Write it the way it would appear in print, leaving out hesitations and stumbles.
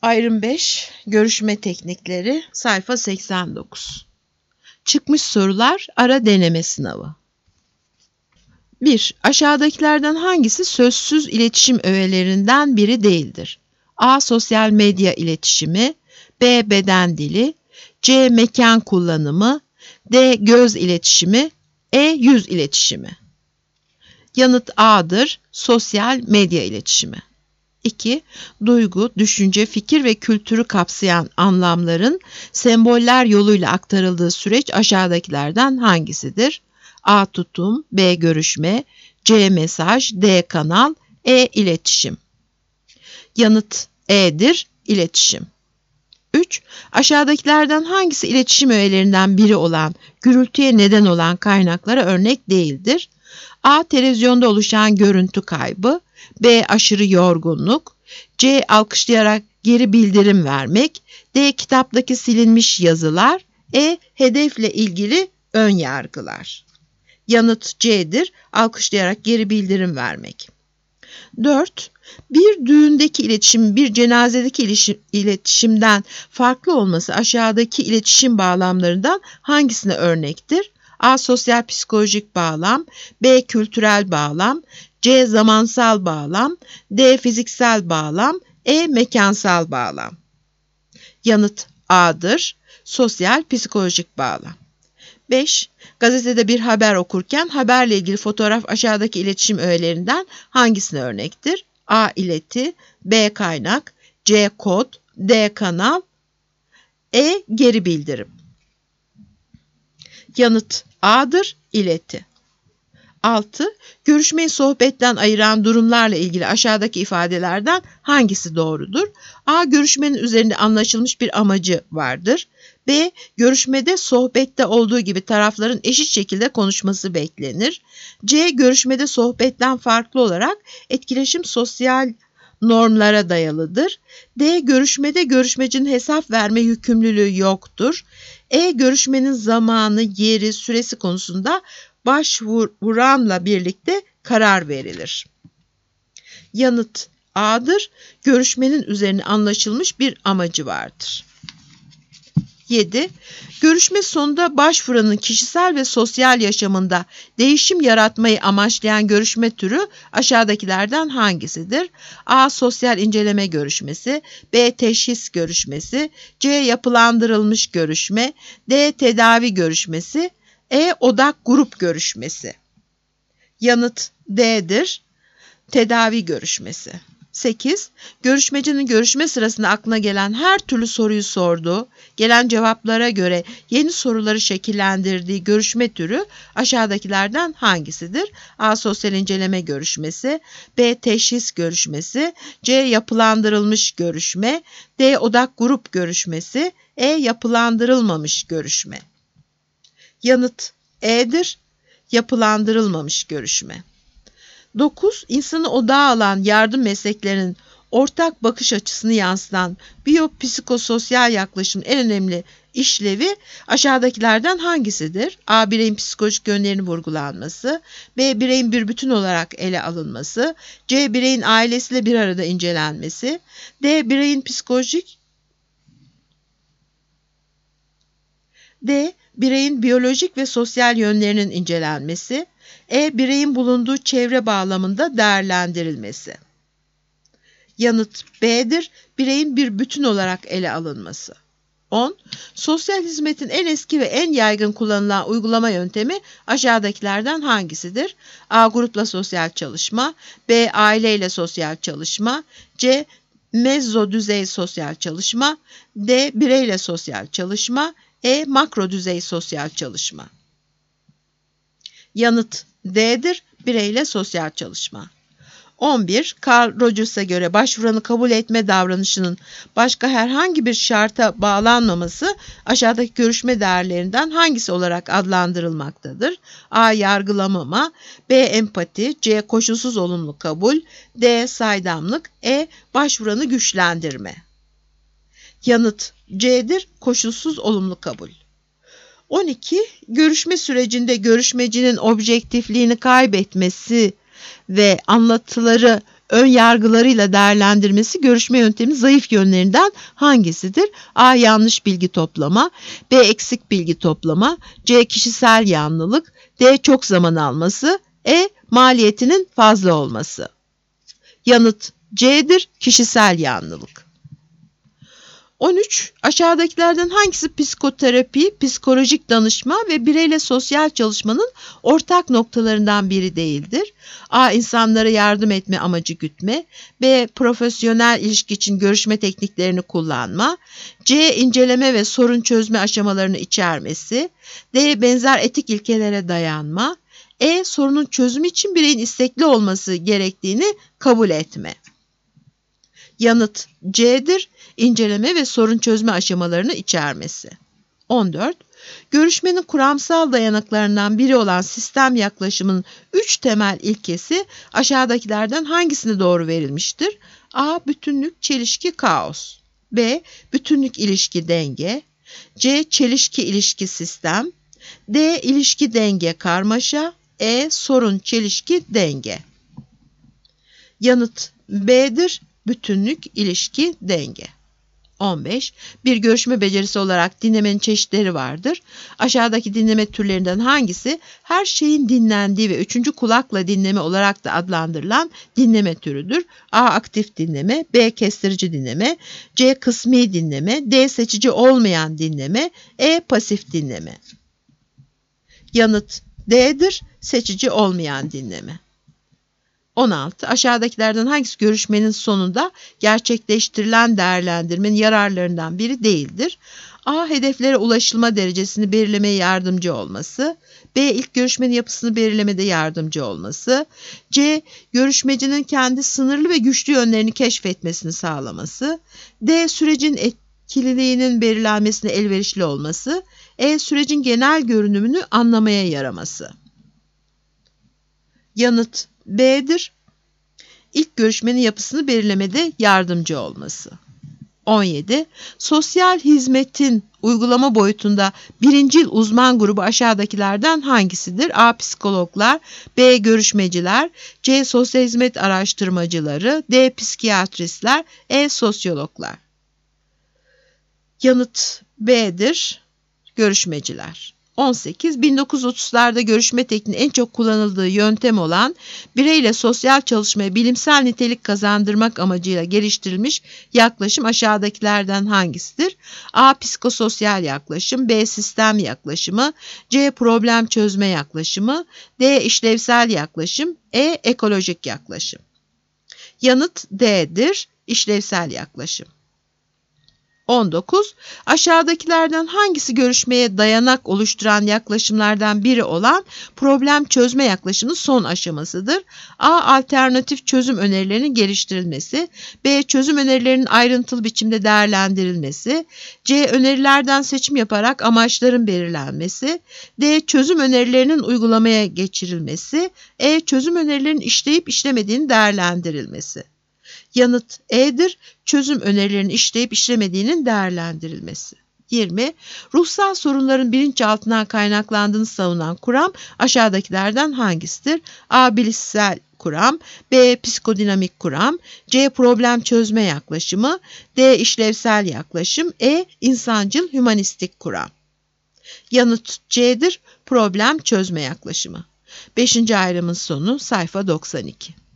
Ayrım 5, görüşme teknikleri, sayfa 89. Çıkmış sorular, ara deneme sınavı. 1. Aşağıdakilerden hangisi sözsüz iletişim öğelerinden biri değildir? A. Sosyal medya iletişimi, B. Beden dili, C. Mekan kullanımı, D. Göz iletişimi, E. Yüz iletişimi. Yanıt A'dır, sosyal medya iletişimi. 2. Duygu, düşünce, fikir ve kültürü kapsayan anlamların semboller yoluyla aktarıldığı süreç aşağıdakilerden hangisidir? A. Tutum, B. Görüşme, C. Mesaj, D. Kanal, E. İletişim. Yanıt E'dir, iletişim. 3. Aşağıdakilerden hangisi iletişim öğelerinden biri olan, gürültüye neden olan kaynaklara örnek değildir? A. Televizyonda oluşan görüntü kaybı, B. Aşırı yorgunluk, C. Alkışlayarak geri bildirim vermek, D. Kitaptaki silinmiş yazılar, E. Hedefle ilgili ön yargılar. Yanıt C'dir, alkışlayarak geri bildirim vermek. 4. Bir düğündeki iletişim bir cenazedeki iletişimden farklı olması aşağıdaki iletişim bağlamlarından hangisine örnektir? A. Sosyal psikolojik bağlam, B. Kültürel bağlam, C. Zamansal bağlam, D. Fiziksel bağlam, E. Mekansal bağlam. Yanıt A'dır, sosyal psikolojik bağlam. 5. Gazetede bir haber okurken haberle ilgili fotoğraf aşağıdaki iletişim öğelerinden hangisine örnektir? A. İleti, B. Kaynak, C. Kod, D. Kanal, E. Geri bildirim. Yanıt A'dır, ileti. 6. Görüşmeyi sohbetten ayıran durumlarla ilgili aşağıdaki ifadelerden hangisi doğrudur? A. Görüşmenin üzerinde anlaşılmış bir amacı vardır. B. Görüşmede sohbette olduğu gibi tarafların eşit şekilde konuşması beklenir. C. Görüşmede sohbetten farklı olarak etkileşim sosyal normlara dayalıdır. D. Görüşmede görüşmecinin hesap verme yükümlülüğü yoktur. E. Görüşmenin zamanı, yeri, süresi konusunda başvuranla birlikte karar verilir. Yanıt A'dır. Görüşmenin üzerine anlaşılmış bir amacı vardır. 7. Görüşme sonunda başvuranın kişisel ve sosyal yaşamında değişim yaratmayı amaçlayan görüşme türü aşağıdakilerden hangisidir? A. Sosyal inceleme görüşmesi, B. Teşhis görüşmesi, C. Yapılandırılmış görüşme, D. Tedavi görüşmesi, E. Odak grup görüşmesi. Yanıt D'dir, tedavi görüşmesi. 8. Görüşmecinin görüşme sırasında aklına gelen her türlü soruyu sorduğu, gelen cevaplara göre yeni soruları şekillendirdiği görüşme türü aşağıdakilerden hangisidir? A. Sosyal inceleme görüşmesi, B. Teşhis görüşmesi, C. Yapılandırılmış görüşme, D. Odak grup görüşmesi, E. Yapılandırılmamış görüşme. Yanıt E'dir, yapılandırılmamış görüşme. 9. İnsanı odağa alan yardım mesleklerinin ortak bakış açısını yansıtan biyopsikososyal yaklaşımın en önemli işlevi aşağıdakilerden hangisidir? A. Bireyin psikolojik yönlerinin vurgulanması, B. Bireyin bir bütün olarak ele alınması, C. Bireyin ailesiyle bir arada incelenmesi, D. Bireyin bireyin biyolojik ve sosyal yönlerinin incelenmesi, E. Bireyin bulunduğu çevre bağlamında değerlendirilmesi. Yanıt B'dir, bireyin bir bütün olarak ele alınması. 10. Sosyal hizmetin en eski ve en yaygın kullanılan uygulama yöntemi aşağıdakilerden hangisidir? A. Grupla sosyal çalışma, B. Aileyle sosyal çalışma, C. Mezzo düzey sosyal çalışma, D. Bireyle sosyal çalışma, E. Makro düzey sosyal çalışma. Yanıt D'dir, bireyle sosyal çalışma. 11. Carl Rogers'a göre başvuranı kabul etme davranışının başka herhangi bir şarta bağlanmaması aşağıdaki görüşme değerlerinden hangisi olarak adlandırılmaktadır? A. Yargılamama, B. Empati, C. Koşulsuz olumlu kabul, D. Saydamlık, E. Başvuranı güçlendirme. Yanıt C'dir, koşulsuz olumlu kabul. 12. Görüşme sürecinde görüşmecinin objektifliğini kaybetmesi ve anlatıları ön yargılarıyla değerlendirmesi görüşme yönteminin zayıf yönlerinden hangisidir? A. Yanlış bilgi toplama, B. Eksik bilgi toplama, C. Kişisel yanlılık, D. Çok zaman alması, E. Maliyetinin fazla olması. Yanıt C'dir, kişisel yanlılık. 13. Aşağıdakilerden hangisi psikoterapi, psikolojik danışma ve bireyle sosyal çalışmanın ortak noktalarından biri değildir? A. İnsanlara yardım etme amacı gütme, B. Profesyonel ilişki için görüşme tekniklerini kullanma, C. İnceleme ve sorun çözme aşamalarını içermesi, D. Benzer etik ilkelere dayanma, E. Sorunun çözümü için bireyin istekli olması gerektiğini kabul etme. Yanıt C'dir, inceleme ve sorun çözme aşamalarını içermesi. 14. Görüşmenin kuramsal dayanaklarından biri olan sistem yaklaşımının 3 temel ilkesi aşağıdakilerden hangisine doğru verilmiştir? A. Bütünlük, çelişki, kaos. B. Bütünlük, ilişki, denge. C. Çelişki, ilişki, sistem. D. İlişki, denge, karmaşa. E. Sorun, çelişki, denge. Yanıt B'dir. Bütünlük, ilişki, denge. 15. Bir görüşme becerisi olarak dinlemenin çeşitleri vardır. Aşağıdaki dinleme türlerinden hangisi her şeyin dinlendiği ve üçüncü kulakla dinleme olarak da adlandırılan dinleme türüdür? A. Aktif dinleme, B. Kestirici dinleme, C. Kısmi dinleme, D. Seçici olmayan dinleme, E. Pasif dinleme. Yanıt D'dir, seçici olmayan dinleme. 16. Aşağıdakilerden hangisi görüşmenin sonunda gerçekleştirilen değerlendirmenin yararlarından biri değildir? A. Hedeflere ulaşılma derecesini belirlemeye yardımcı olması. B. İlk görüşmenin yapısını belirlemede yardımcı olması. C. Görüşmecinin kendi sınırlı ve güçlü yönlerini keşfetmesini sağlaması. D. Sürecin etkililiğinin belirlenmesine elverişli olması. E. Sürecin genel görünümünü anlamaya yaraması. Yanıt B'dir. İlk görüşmenin yapısını belirlemede yardımcı olması. 17. Sosyal hizmetin uygulama boyutunda birincil uzman grubu aşağıdakilerden hangisidir? A. Psikologlar, B. Görüşmeciler, C. Sosyal hizmet araştırmacıları, D. Psikiyatristler, E. Sosyologlar. Yanıt B'dir. Görüşmeciler. 18. 1930'larda görüşme tekniğinin en çok kullanıldığı yöntem olan bireyle sosyal çalışmaya bilimsel nitelik kazandırmak amacıyla geliştirilmiş yaklaşım aşağıdakilerden hangisidir? A. Psikososyal yaklaşım, B. Sistem yaklaşımı, C. Problem çözme yaklaşımı, D. İşlevsel yaklaşım, E. Ekolojik yaklaşım. Yanıt D'dir, işlevsel yaklaşım. 19. Aşağıdakilerden hangisi görüşmeye dayanak oluşturan yaklaşımlardan biri olan problem çözme yaklaşımının son aşamasıdır? A. Alternatif çözüm önerilerinin geliştirilmesi, B. Çözüm önerilerinin ayrıntılı biçimde değerlendirilmesi, C. Önerilerden seçim yaparak amaçların belirlenmesi, D. Çözüm önerilerinin uygulamaya geçirilmesi, E. Çözüm önerilerinin işleyip işlemediğini değerlendirilmesi. Yanıt E'dir, çözüm önerilerinin işleyip işlemediğinin değerlendirilmesi. 20. Ruhsal sorunların bilinçaltından kaynaklandığını savunan kuram aşağıdakilerden hangisidir? A. Bilişsel kuram, B. Psikodinamik kuram, C. Problem çözme yaklaşımı, D. İşlevsel yaklaşım, E. İnsancıl hümanistik kuram. Yanıt C'dir, problem çözme yaklaşımı. 5. ayrımın sonu sayfa 92.